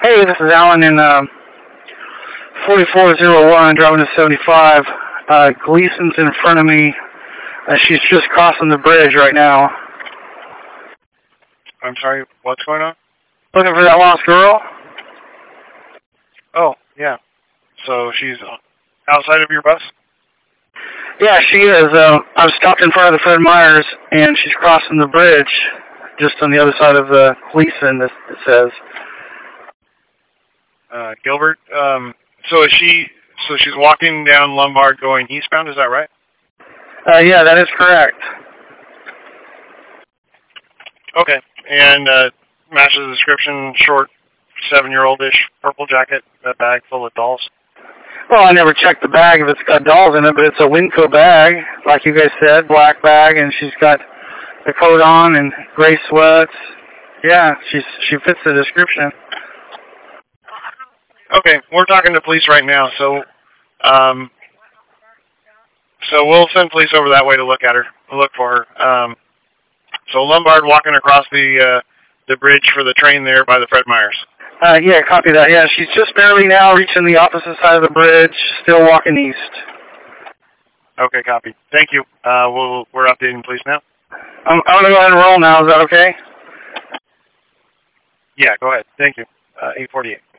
Hey, this is Alan in 4401 driving to 75. Gleason's in front of me. She's just crossing the bridge right now. I'm sorry, what's going on? Looking for that lost girl? Oh, yeah. So she's outside of your bus? Yeah, she is. I was stopped in front of the Fred Meyers, and she's crossing the bridge just on the other side of Gleason, it says. Gilbert, so she's walking down Lombard going eastbound, is that right? Yeah, that is correct. Okay, and matches the description, short, 7-year-old-ish, purple jacket, a bag full of dolls. Well, I never checked the bag if it's got dolls in it, but it's a Winco bag, like you guys said, black bag, and she's got the coat on and gray sweats. Yeah, she fits the description. Okay, we're talking to police right now, so we'll send police over that way to look for her. So Lombard walking across the bridge for the train there by the Fred Meyers. Yeah, copy that. Yeah, she's just barely now reaching the opposite side of the bridge, still walking east. Okay, copy. Thank you. We're updating police now. I'm going to go ahead and roll now. Is that okay? Yeah, go ahead. Thank you. 848.